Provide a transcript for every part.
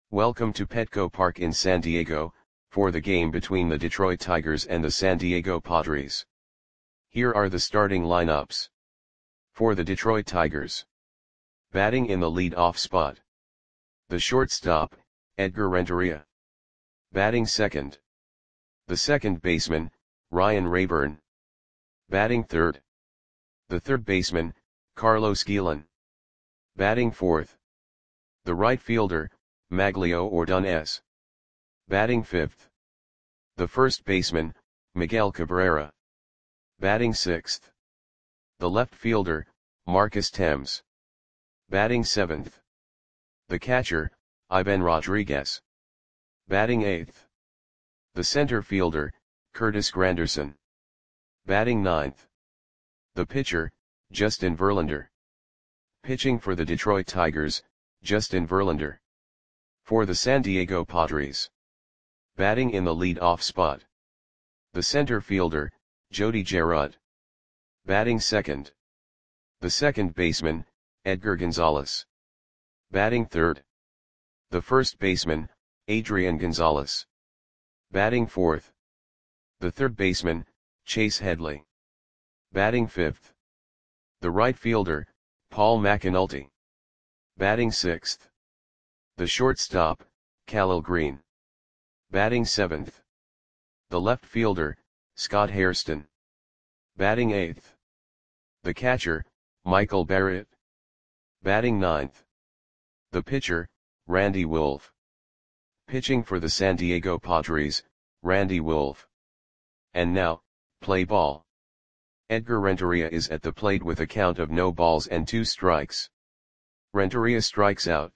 Welcome to Petco Park in San Diego, for the game between the Detroit Tigers and the San Diego Padres. Here are the starting lineups. For the Detroit Tigers. Batting in the lead-off spot. The shortstop, Edgar Renteria. Batting second. The second baseman, Ryan Raburn. Batting third. The third baseman, Carlos Guillen. Batting fourth. The right fielder, Magglio Ordonez. Batting fifth. The first baseman, Miguel Cabrera. Batting sixth. The left fielder, Marcus Thames. Batting seventh. The catcher, Ivan Rodriguez. Batting eighth. The center fielder, Curtis Granderson. Batting ninth. The pitcher, Justin Verlander. Pitching for the Detroit Tigers, Justin Verlander. For the San Diego Padres. Batting in the lead-off spot. The center fielder, Jody Gerard. Batting second. The second baseman, Edgar Gonzalez. Batting third. The first baseman, Adrian Gonzalez. Batting fourth. The third baseman, Chase Headley. Batting fifth. The right fielder, Paul McAnulty. Batting sixth. The shortstop, Khalil Green. Batting seventh. The left fielder, Scott Hairston. Batting eighth. The catcher, Michael Barrett. Batting ninth. The pitcher, Randy Wolf. Pitching for the San Diego Padres, Randy Wolf. And now, play ball. Edgar Renteria is at the plate with a count of no balls and 2 strikes. Renteria strikes out.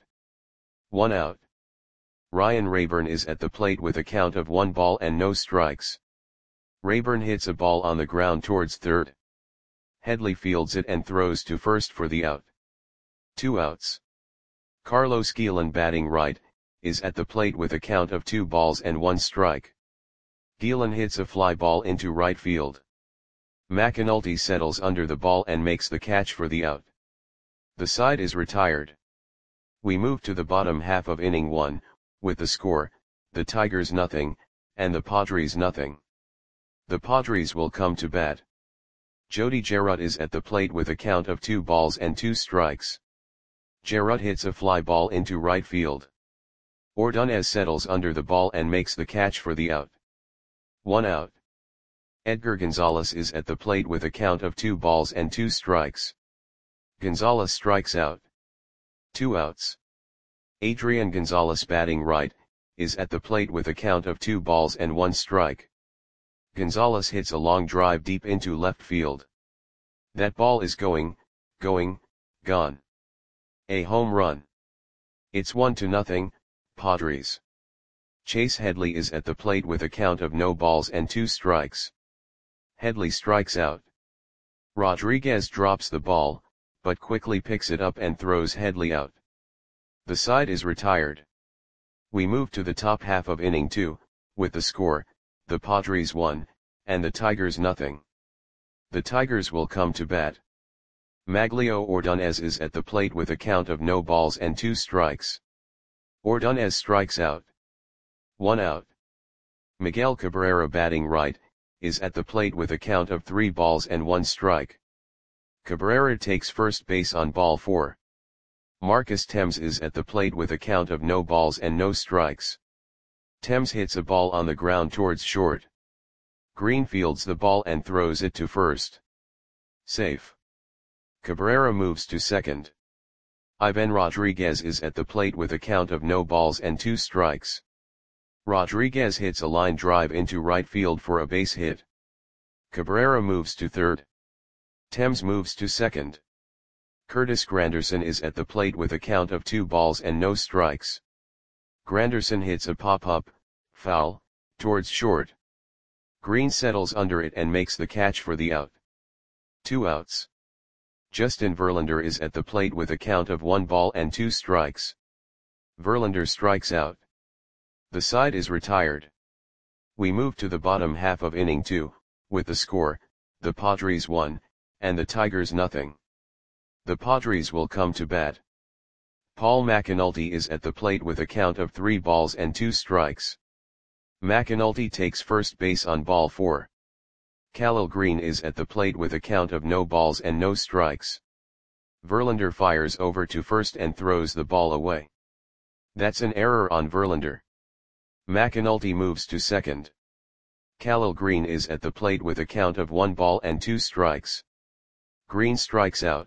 1 out. Ryan Raburn is at the plate with a count of 1 ball and no strikes. Raburn hits a ball on the ground towards third. Headley fields it and throws to first for the out. 2 outs. Carlos Guillen, batting right, is at the plate with a count of 2 balls and 1 strike. Guillen hits a fly ball into right field. McAnulty settles under the ball and makes the catch for the out. The side is retired. We move to the bottom half of inning 1, with the score, the Tigers nothing, and the Padres nothing. The Padres will come to bat. Jody Gerard is at the plate with a count of 2 balls and 2 strikes. Gerard hits a fly ball into right field. Ordonez settles under the ball and makes the catch for the out. 1 out. Edgar Gonzalez is at the plate with a count of 2 balls and 2 strikes. Gonzalez strikes out. 2 outs. Adrian Gonzalez, batting right, is at the plate with a count of 2 balls and 1 strike. Gonzalez hits a long drive deep into left field. That ball is gone. A home run. It's 1-0, Padres. Chase Headley is at the plate with a count of no balls and 2 strikes. Headley strikes out. Rodriguez drops the ball, but quickly picks it up and throws Headley out. The side is retired. We move to the top half of inning 2, with the score, the Padres 1, and the Tigers nothing. The Tigers will come to bat. Magglio Ordonez is at the plate with a count of no balls and 2 strikes. Ordonez strikes out. 1 out. Miguel Cabrera, batting right, is at the plate with a count of 3 balls and 1 strike. Cabrera takes first base on ball 4. Marcus Thames is at the plate with a count of no balls and no strikes. Thames hits a ball on the ground towards short. Green fields the ball and throws it to first. Safe. Cabrera moves to second. Ivan Rodriguez is at the plate with a count of no balls and 2 strikes. Rodriguez hits a line drive into right field for a base hit. Cabrera moves to third. Thames moves to second. Curtis Granderson is at the plate with a count of 2 balls and no strikes. Granderson hits a pop-up, foul, towards short. Green settles under it and makes the catch for the out. 2 outs. Justin Verlander is at the plate with a count of 1 ball and 2 strikes. Verlander strikes out. The side is retired. We move to the bottom half of inning 2, with the score, the Padres 1, and the Tigers nothing. The Padres will come to bat. Paul McAnulty is at the plate with a count of 3 balls and 2 strikes. McAnulty takes first base on ball 4. Khalil Greene is at the plate with a count of no balls and no strikes. Verlander fires over to first and throws the ball away. That's an error on Verlander. McAnulty moves to second. Khalil Greene is at the plate with a count of 1 ball and 2 strikes. Greene strikes out.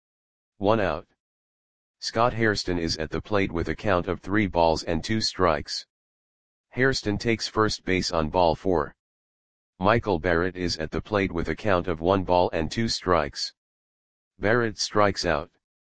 1 out. Scott Hairston is at the plate with a count of 3 balls and 2 strikes. Hairston takes first base on ball 4. Michael Barrett is at the plate with a count of 1 ball and 2 strikes. Barrett strikes out.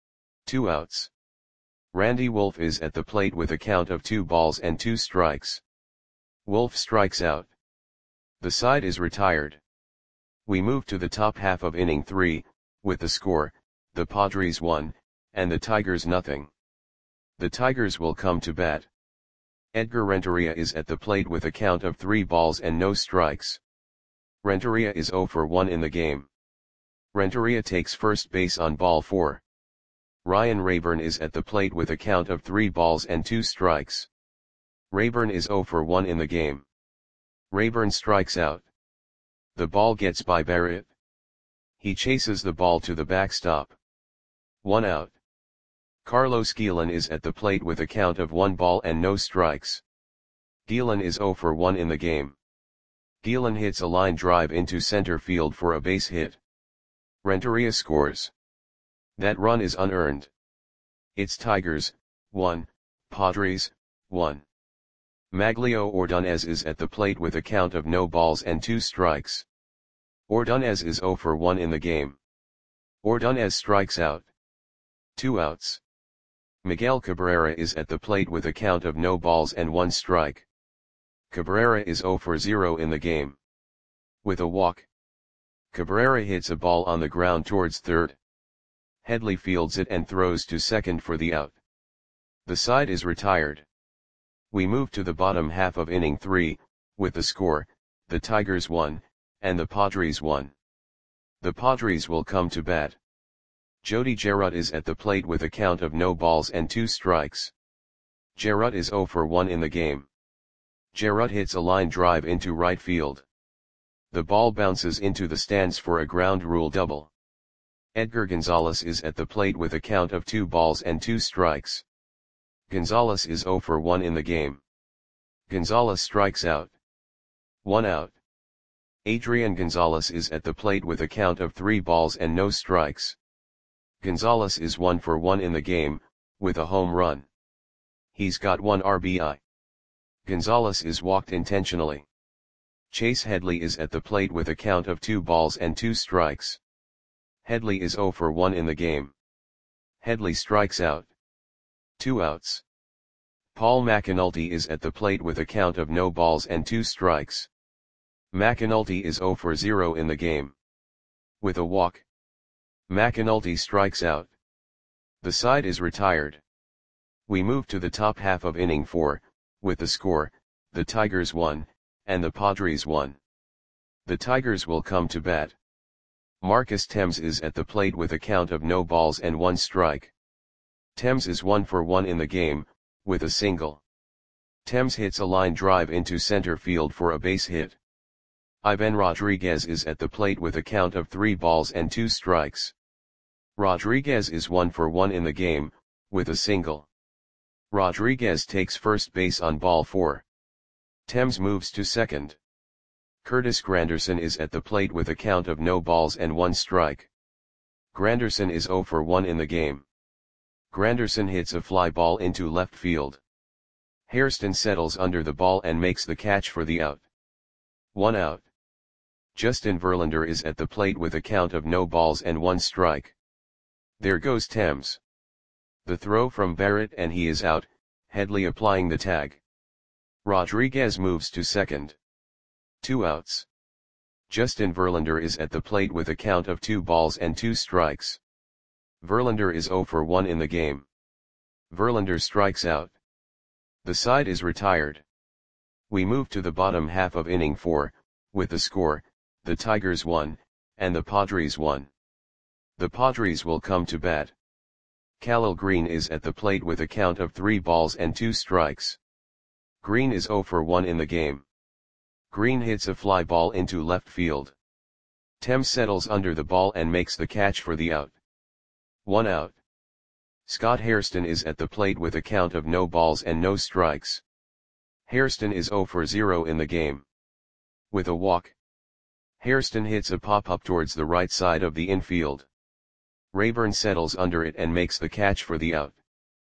2 outs. Randy Wolf is at the plate with a count of 2 balls and 2 strikes. Wolf strikes out. The side is retired. We move to the top half of inning 3, with the score, the Padres 1, and the Tigers nothing. The Tigers will come to bat. Edgar Renteria is at the plate with a count of 3 balls and no strikes. Renteria is 0 for 1 in the game. Renteria takes first base on ball 4. Ryan Rayburn is at the plate with a count of 3 balls and 2 strikes. Rayburn is 0 for 1 in the game. Rayburn strikes out. The ball gets by Barrett. He chases the ball to the backstop. 1 out. Carlos Guillen is at the plate with a count of 1 ball and no strikes. Guillen is 0 for 1 in the game. Guillen hits a line drive into center field for a base hit. Renteria scores. That run is unearned. It's Tigers, 1, Padres, 1. Maglio Ordonez is at the plate with a count of no balls and 2 strikes. Ordonez is 0 for 1 in the game. Ordonez strikes out. 2 outs. Miguel Cabrera is at the plate with a count of no balls and 1 strike. Cabrera is 0 for 0 in the game. With a walk. Cabrera hits a ball on the ground towards third. Headley fields it and throws to second for the out. The side is retired. We move to the bottom half of inning 3, with the score, the Tigers 1, and the Padres 1. The Padres will come to bat. Jody Gerut is at the plate with a count of no balls and 2 strikes. Gerut is 0 for 1 in the game. Gerut hits a line drive into right field. The ball bounces into the stands for a ground rule double. Edgar Gonzalez is at the plate with a count of 2 balls and 2 strikes. Gonzalez is 0 for 1 in the game. Gonzalez strikes out. 1 out. Adrian Gonzalez is at the plate with a count of 3 balls and no strikes. Gonzalez is 1 for 1 in the game, with a home run. He's got 1 RBI. Gonzalez is walked intentionally. Chase Headley is at the plate with a count of 2 balls and 2 strikes. Headley is 0 for 1 in the game. Headley strikes out. 2 outs. Paul McAnulty is at the plate with a count of no balls and 2 strikes. McAnulty is 0 for 0 in the game. With a walk. McAnulty strikes out. The side is retired. We move to the top half of inning 4, with the score, the Tigers 1, and the Padres 1. The Tigers will come to bat. Marcus Thames is at the plate with a count of no balls and 1 strike. Thames is 1 for 1 in the game, with a single. Thames hits a line drive into center field for a base hit. Ivan Rodriguez is at the plate with a count of 3 balls and 2 strikes. Rodriguez is 1 for 1 in the game, with a single. Rodriguez takes first base on ball 4. Thames moves to second. Curtis Granderson is at the plate with a count of no balls and 1 strike. Granderson is 0 for 1 in the game. Granderson hits a fly ball into left field. Hairston settles under the ball and makes the catch for the out. 1 out. Justin Verlander is at the plate with a count of no balls and 1 strike. There goes Thames. The throw from Barrett and he is out, Headley applying the tag. Rodriguez moves to second. 2 outs. Justin Verlander is at the plate with a count of 2 balls and 2 strikes. Verlander is 0 for 1 in the game. Verlander strikes out. The side is retired. We move to the bottom half of inning 4, with the score, the Tigers 1, and the Padres 1. The Padres will come to bat. Khalil Green is at the plate with a count of 3 balls and 2 strikes. Green is 0 for 1 in the game. Green hits a fly ball into left field. Thames settles under the ball and makes the catch for the out. 1 out. Scott Hairston is at the plate with a count of no balls and no strikes. Hairston is 0 for 0 in the game. With a walk, Hairston hits a pop-up towards the right side of the infield. Rayburn settles under it and makes the catch for the out.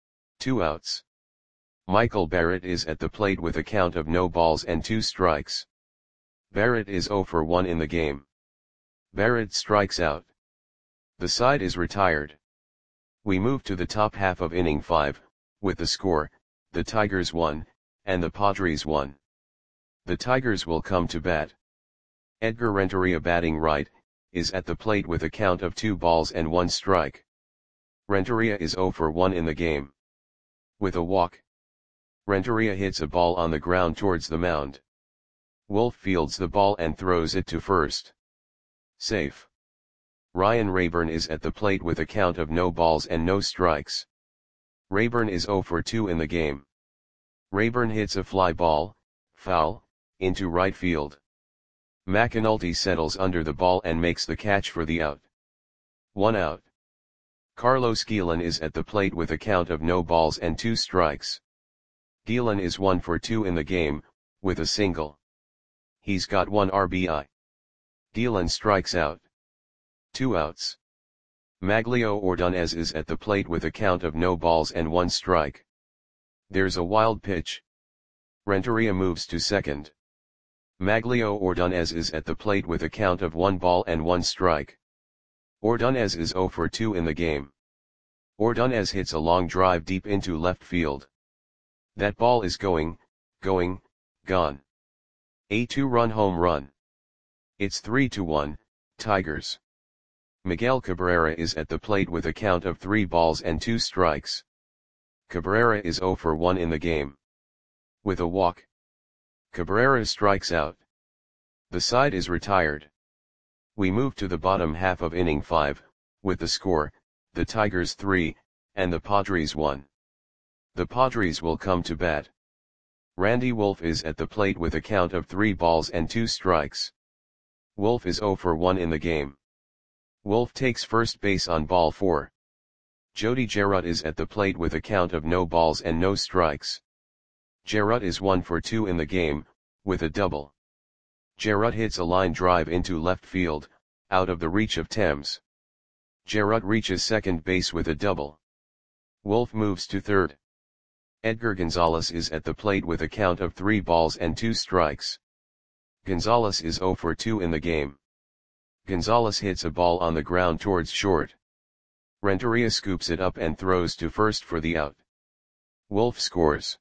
2 outs. Michael Barrett is at the plate with a count of no balls and 2 strikes. Barrett is 0 for 1 in the game. Barrett strikes out. The side is retired. We move to the top half of inning 5, with the score, the Tigers 1, and the Padres 1. The Tigers will come to bat. Edgar Renteria, batting right, is at the plate with a count of 2 balls and 1 strike. Renteria is 0 for 1 in the game. With a walk, Renteria hits a ball on the ground towards the mound. Wolf fields the ball and throws it to first. Safe. Ryan Rayburn is at the plate with a count of no balls and no strikes. Rayburn is 0 for 2 in the game. Rayburn hits a fly ball, foul, into right field. McAnulty settles under the ball and makes the catch for the out. 1 out. Carlos Guillen is at the plate with a count of no balls and 2 strikes. Guillen is 1 for 2 in the game, with a single. He's got 1 RBI. Guillen strikes out. 2 outs. Maglio Ordonez is at the plate with a count of no balls and 1 strike. There's a wild pitch. Renteria moves to second. Maglio Ordonez is at the plate with a count of 1 ball and 1 strike. Ordonez is 0 for 2 in the game. Ordonez hits a long drive deep into left field. That ball is gone. A 2-run home run. It's 3-1, Tigers. Miguel Cabrera is at the plate with a count of 3 balls and 2 strikes. Cabrera is 0 for 1 in the game. With a walk, Cabrera strikes out. The side is retired. We move to the bottom half of inning 5, with the score, the Tigers 3, and the Padres 1. The Padres will come to bat. Randy Wolf is at the plate with a count of 3 balls and 2 strikes. Wolf is 0 for 1 in the game. Wolf takes first base on ball 4. Jody Jarrett is at the plate with a count of no balls and no strikes. Jarrett is 1 for 2 in the game, with a double. Jarrett hits a line drive into left field, out of the reach of Thames. Jarrett reaches second base with a double. Wolf moves to third. Edgar Gonzalez is at the plate with a count of 3 balls and 2 strikes. Gonzalez is 0 for 2 in the game. Gonzalez hits a ball on the ground towards short. Renteria scoops it up and throws to first for the out. Wolf scores.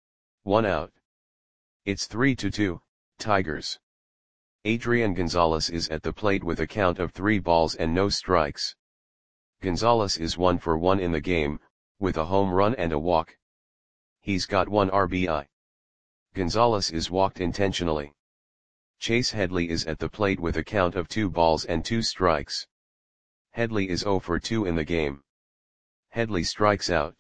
1 out. It's 3-2, Tigers. Adrian Gonzalez is at the plate with a count of 3 balls and no strikes. Gonzalez is 1 for 1 in the game, with a home run and a walk. He's got 1 RBI. Gonzalez is walked intentionally. Chase Headley is at the plate with a count of 2 balls and 2 strikes. Headley is 0 for 2 in the game. Headley strikes out.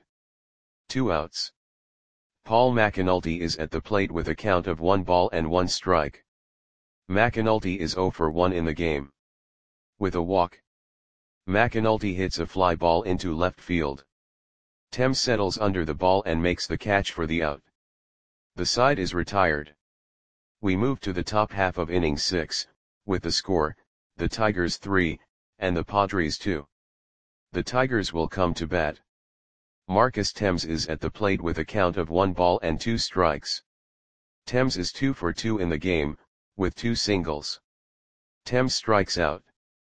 2 outs. Paul McAnulty is at the plate with a count of 1 ball and 1 strike. McAnulty is 0 for 1 in the game. With a walk, McAnulty hits a fly ball into left field. Thames settles under the ball and makes the catch for the out. The side is retired. We move to the top half of inning 6, with the score, the Tigers 3, and the Padres 2. The Tigers will come to bat. Marcus Thames is at the plate with a count of 1 ball and 2 strikes. Thames is 2 for 2 in the game, with 2 singles. Thames strikes out.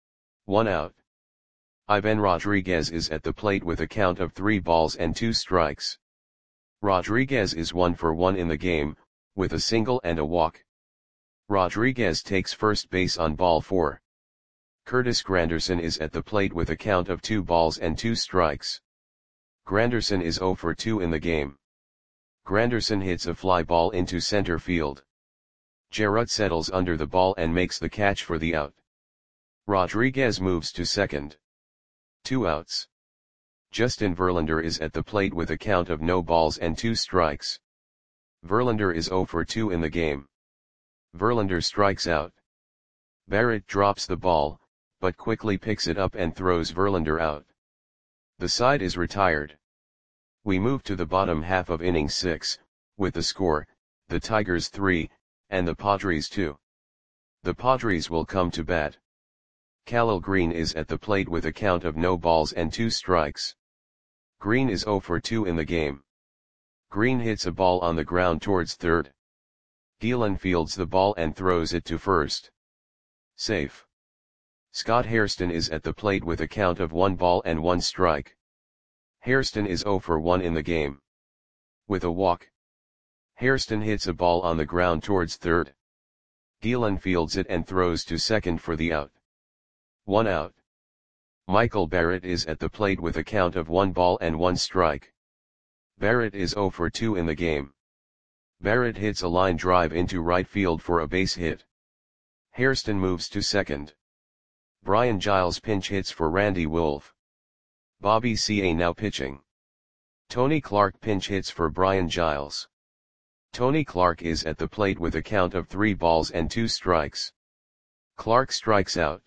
1 out. Ivan Rodriguez is at the plate with a count of 3 balls and 2 strikes. Rodriguez is 1 for 1 in the game, with a single and a walk. Rodriguez takes first base on ball 4. Curtis Granderson is at the plate with a count of 2 balls and 2 strikes. Granderson is 0 for 2 in the game. Granderson hits a fly ball into center field. Jarrett settles under the ball and makes the catch for the out. Rodriguez moves to second. 2 outs. Justin Verlander is at the plate with a count of no balls and 2 strikes. Verlander is 0 for 2 in the game. Verlander strikes out. Barrett drops the ball, but quickly picks it up and throws Verlander out. The side is retired. We move to the bottom half of inning 6, with the score, the Tigers 3, and the Padres 2. The Padres will come to bat. Khalil Green is at the plate with a count of no balls and 2 strikes. Green is 0 for 2 in the game. Green hits a ball on the ground towards third. Gielan fields the ball and throws it to first. Safe. Scott Hairston is at the plate with a count of 1 ball and 1 strike. Hairston is 0 for 1 in the game. With a walk. Hairston hits a ball on the ground towards third. Gielan fields it and throws to second for the out. 1 out. Michael Barrett is at the plate with a count of 1 ball and 1 strike. Barrett is 0 for 2 in the game. Barrett hits a line drive into right field for a base hit. Hairston moves to second. Brian Giles pinch hits for Randy Wolf. Bobby Ca now pitching. Tony Clark pinch hits for Brian Giles. Tony Clark is at the plate with a count of 3 balls and 2 strikes. Clark strikes out.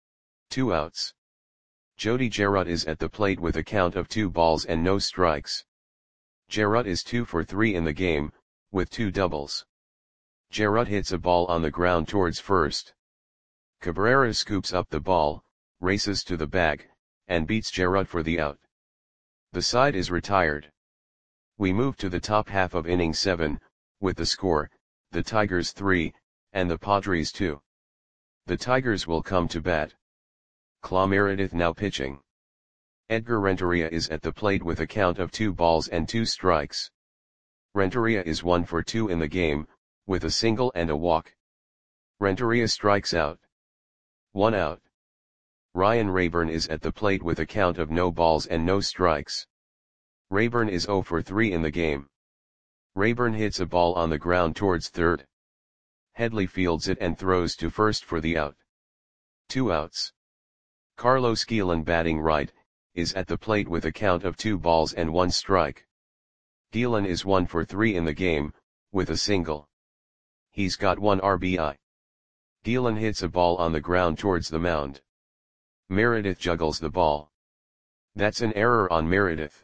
2 outs. Jody Gerard is at the plate with a count of 2 balls and no strikes. Gerard is 2 for 3 in the game, with 2 doubles. Gerard hits a ball on the ground towards first. Cabrera scoops up the ball, races to the bag, and beats Gerard for the out. The side is retired. We move to the top half of inning 7, with the score, the Tigers 3, and the Padres 2. The Tigers will come to bat. Clay Meredith now pitching. Edgar Renteria is at the plate with a count of 2 balls and 2 strikes. Renteria is 1 for 2 in the game, with a single and a walk. Renteria strikes out. 1 out. Ryan Rayburn is at the plate with a count of no balls and no strikes. Rayburn is 0 for 3 in the game. Rayburn hits a ball on the ground towards third. Headley fields it and throws to first for the out. 2 outs. Carlos Gielan batting right, is at the plate with a count of 2 balls and 1 strike. Gielan is 1 for 3 in the game, with a single. He's got 1 RBI. Gielan hits a ball on the ground towards the mound. Meredith juggles the ball. That's an error on Meredith.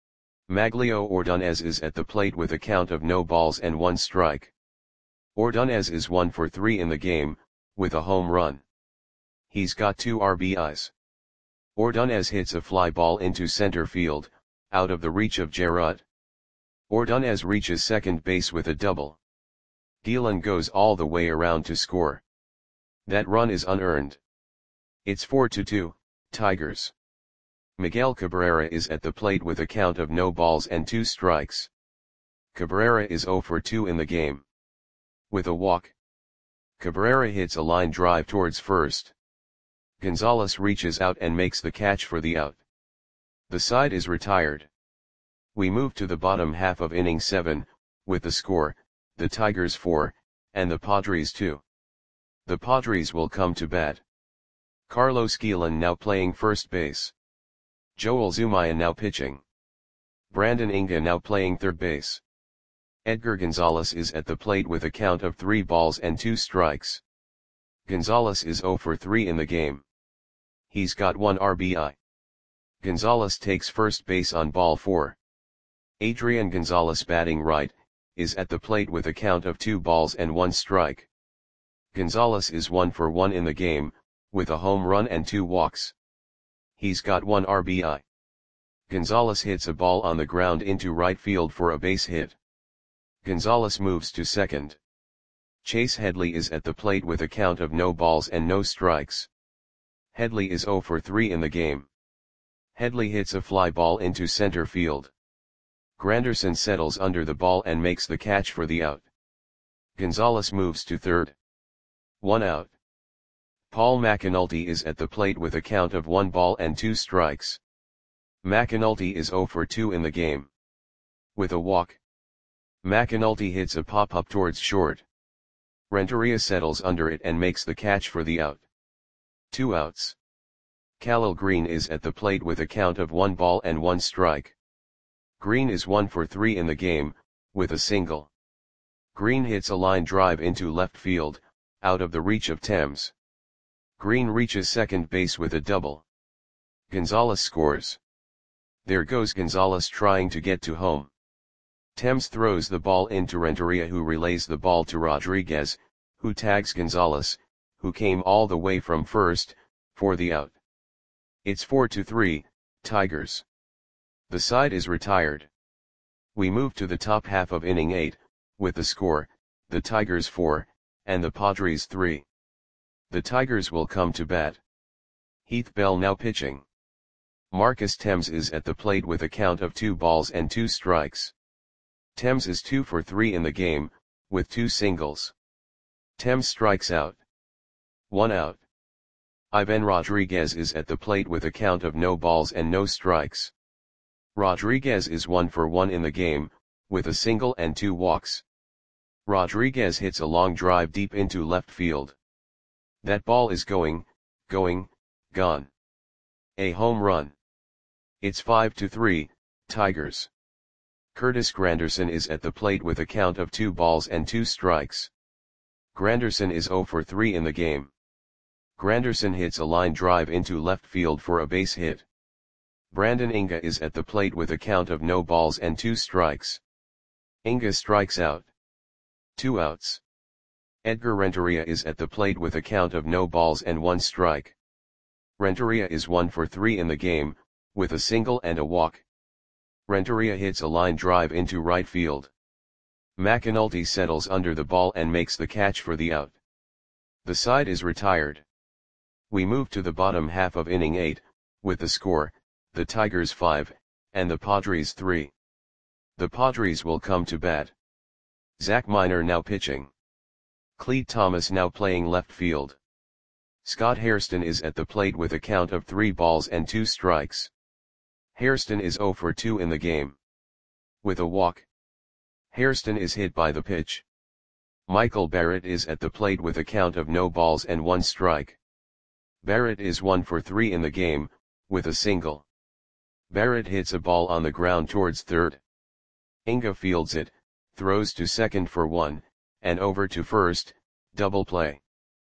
Maglio Ordonez is at the plate with a count of no balls and 1 strike. Ordonez is 1 for 3 in the game, with a home run. He's got 2 RBIs. Ordonez hits a fly ball into center field, out of the reach of Gerard. Ordonez reaches second base with a double. Gielan goes all the way around to score. That run is unearned. It's 4-2, Tigers. Miguel Cabrera is at the plate with a count of no balls and 2 strikes. Cabrera is 0 for 2 in the game. With a walk. Cabrera hits a line drive towards first. Gonzalez reaches out and makes the catch for the out. The side is retired. We move to the bottom half of inning 7, with the score, the Tigers 4, and the Padres 2. The Padres will come to bat. Carlos Gielan now playing first base. Joel Zumaya now pitching. Brandon Inga now playing third base. Edgar Gonzalez is at the plate with a count of 3 balls and 2 strikes. Gonzalez is 0 for 3 in the game. He's got 1 RBI. Gonzalez takes first base on ball 4. Adrian Gonzalez batting right, is at the plate with a count of 2 balls and 1 strike. Gonzalez is 1 for 1 in the game, with a home run and 2 walks. He's got 1 RBI. Gonzalez hits a ball on the ground into right field for a base hit. Gonzalez moves to second. Chase Headley is at the plate with a count of no balls and no strikes. Headley is 0 for 3 in the game. Headley hits a fly ball into center field. Granderson settles under the ball and makes the catch for the out. Gonzalez moves to third. 1 out. Paul McAnulty is at the plate with a count of 1 ball and 2 strikes. McAnulty is 0 for 2 in the game. With a walk. McAnulty hits a pop-up towards short. Renteria settles under it and makes the catch for the out. 2 outs. Khalil Green is at the plate with a count of 1 ball and 1 strike. Green is 1 for 3 in the game, with a single. Green hits a line drive into left field, out of the reach of Thames. Green reaches second base with a double. Gonzalez scores. There goes Gonzalez trying to get to home. Thames throws the ball into Renteria, who relays the ball to Rodriguez, who tags Gonzalez, who came all the way from first, for the out. It's 4-3, Tigers. The side is retired. We move to the top half of inning 8, with the score, the Tigers 4, and the Padres 3. The Tigers will come to bat. Heath Bell now pitching. Marcus Thames is at the plate with a count of 2 balls and 2 strikes. Thames is 2 for 3 in the game, with 2 singles. Thames strikes out. 1 out. Ivan Rodriguez is at the plate with a count of no balls and no strikes. Rodriguez is 1 for 1 in the game, with a single and 2 walks. Rodriguez hits a long drive deep into left field. That ball is gone. A home run. It's 5-3, Tigers. Curtis Granderson is at the plate with a count of 2 balls and 2 strikes. Granderson is 0 for 3 in the game. Granderson hits a line drive into left field for a base hit. Brandon Inga is at the plate with a count of no balls and 2 strikes. Inga strikes out. 2 outs. Edgar Renteria is at the plate with a count of no balls and 1 strike. Renteria is 1 for 3 in the game, with a single and a walk. Renteria hits a line drive into right field. McAnulty settles under the ball and makes the catch for the out. The side is retired. We move to the bottom half of inning 8, with the score, the Tigers 5, and the Padres 3. The Padres will come to bat. Zach Miner now pitching. Clete Thomas now playing left field. Scott Hairston is at the plate with a count of 3 balls and 2 strikes. Hairston is 0 for 2 in the game. With a walk. Hairston is hit by the pitch. Michael Barrett is at the plate with a count of no balls and 1 strike. Barrett is 1 for 3 in the game, with a single. Barrett hits a ball on the ground towards third. Inga fields it, throws to second for 1, and over to first, double play.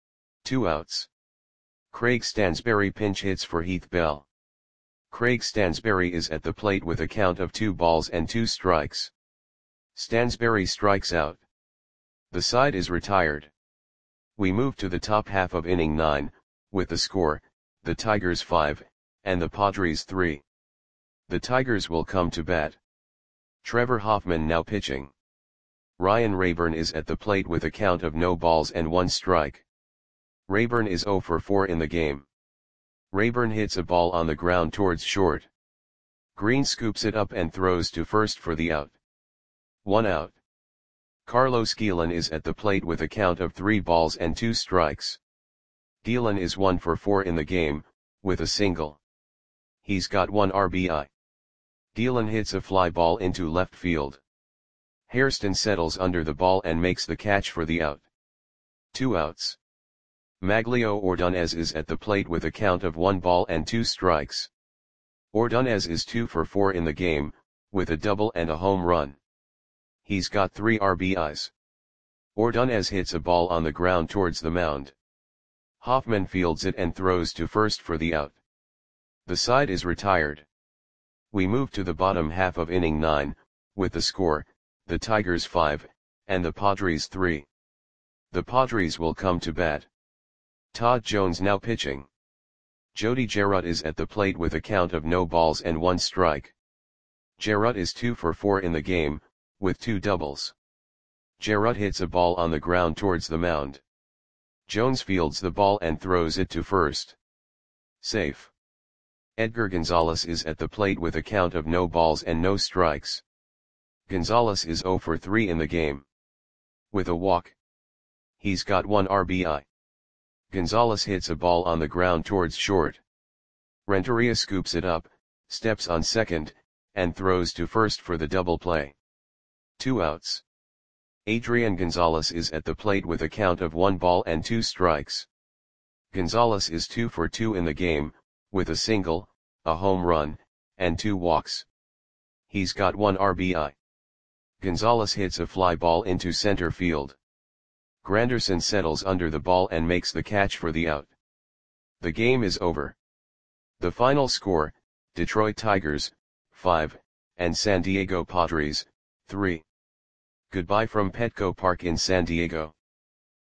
2 outs. Craig Stansberry pinch hits for Heath Bell. Craig Stansberry is at the plate with a count of 2 balls and 2 strikes. Stansberry strikes out. The side is retired. We move to the top half of inning 9, with the score, the Tigers 5, and the Padres 3. The Tigers will come to bat. Trevor Hoffman now pitching. Ryan Rayburn is at the plate with a count of no balls and 1 strike. Rayburn is 0 for 4 in the game. Rayburn hits a ball on the ground towards short. Green scoops it up and throws to first for the out. 1 out. Carlos Guillen is at the plate with a count of 3 balls and 2 strikes. Guillen is 1 for 4 in the game, with a single. He's got 1 RBI. Guillen hits a fly ball into left field. Hairston settles under the ball and makes the catch for the out. 2 outs. Maglio Ordonez is at the plate with a count of 1 ball and 2 strikes. Ordonez is 2 for 4 in the game, with a double and a home run. He's got 3 RBIs. Ordonez hits a ball on the ground towards the mound. Hoffman fields it and throws to first for the out. The side is retired. We move to the bottom half of inning 9, with the score, the Tigers 5, and the Padres 3. The Padres will come to bat. Todd Jones now pitching. Jody Jarrett is at the plate with a count of no balls and 1 strike. Jarrett is 2 for 4 in the game, with 2 doubles. Jarrett hits a ball on the ground towards the mound. Jones fields the ball and throws it to first. Safe. Edgar Gonzalez is at the plate with a count of no balls and no strikes. Gonzalez is 0 for 3 in the game. With a walk. He's got 1 RBI. Gonzalez hits a ball on the ground towards short. Renteria scoops it up, steps on second, and throws to first for the double play. 2 outs. Adrian Gonzalez is at the plate with a count of 1 ball and 2 strikes. Gonzalez is 2 for 2 in the game, with a single, a home run, and 2 walks. He's got 1 RBI. Gonzalez hits a fly ball into center field. Granderson settles under the ball and makes the catch for the out. The game is over. The final score, Detroit Tigers, 5, and San Diego Padres, 3. Goodbye from Petco Park in San Diego.